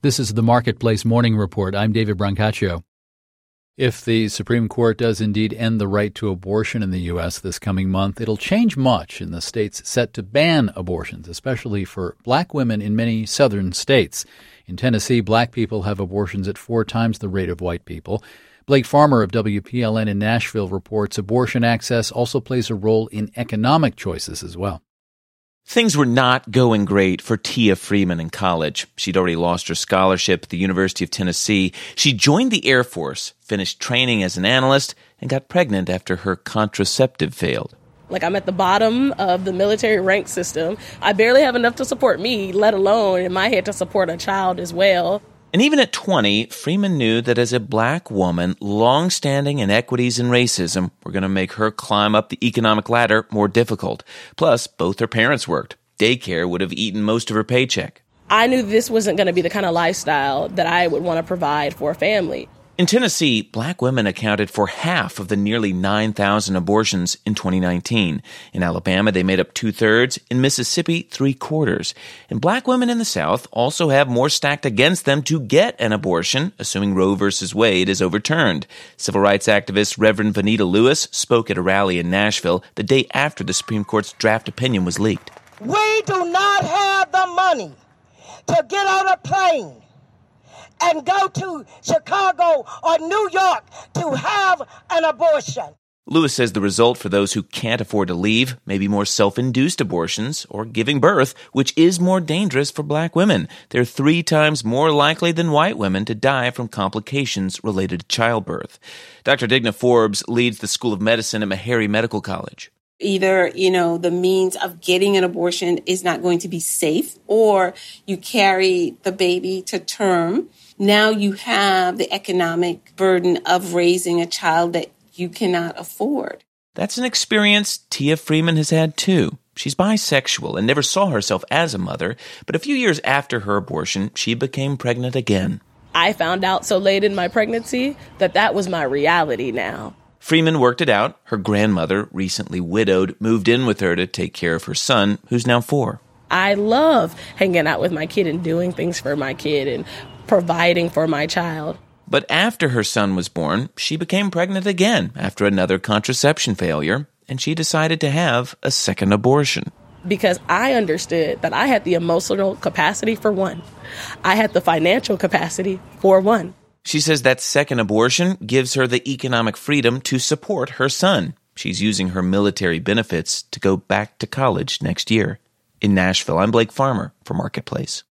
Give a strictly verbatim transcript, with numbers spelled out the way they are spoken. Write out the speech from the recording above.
This is the Marketplace Morning Report. I'm David Brancaccio. If the Supreme Court does indeed end the right to abortion in the U S this coming month, it'll change much in the states set to ban abortions, especially for black women in many southern states. In Tennessee, black people have abortions at four times the rate of white people. Blake Farmer of W P L N in Nashville reports abortion access also plays a role in economic choices as well. Things were not going great for Tia Freeman in college. She'd already lost her scholarship at the University of Tennessee. She joined the Air Force, finished training as an analyst, and got pregnant after her contraceptive failed. Like, I'm at the bottom of the military rank system. I barely have enough to support me, let alone in my head to support a child as well. And even at twenty, Freeman knew that as a black woman, long-standing inequities and racism were going to make her climb up the economic ladder more difficult. Plus, both her parents worked. Daycare would have eaten most of her paycheck. I knew this wasn't going to be the kind of lifestyle that I would want to provide for a family. In Tennessee, black women accounted for half of the nearly nine thousand abortions in twenty nineteen. In Alabama, they made up two-thirds. In Mississippi, three-quarters. And black women in the South also have more stacked against them to get an abortion, assuming Roe v. Wade is overturned. Civil rights activist Reverend Vanita Lewis spoke at a rally in Nashville the day after the Supreme Court's draft opinion was leaked. We do not have the money to get on a plane and go to Chicago or New York to have an abortion. Lewis says the result for those who can't afford to leave may be more self-induced abortions or giving birth, which is more dangerous for black women. They're three times more likely than white women to die from complications related to childbirth. Doctor Digna Forbes leads the School of Medicine at Meharry Medical College. Either, you know, the means of getting an abortion is not going to be safe, or you carry the baby to term. Now you have the economic burden of raising a child that you cannot afford. That's an experience Tia Freeman has had too. She's bisexual and never saw herself as a mother, but a few years after her abortion, she became pregnant again. I found out so late in my pregnancy that that was my reality now. Freeman worked it out. Her grandmother, recently widowed, moved in with her to take care of her son, who's now four. I love hanging out with my kid and doing things for my kid and providing for my child. But after her son was born, she became pregnant again after another contraception failure, and she decided to have a second abortion. Because I understood that I had the emotional capacity for one. I had the financial capacity for one. She says that second abortion gives her the economic freedom to support her son. She's using her military benefits to go back to college next year. In Nashville, I'm Blake Farmer for Marketplace.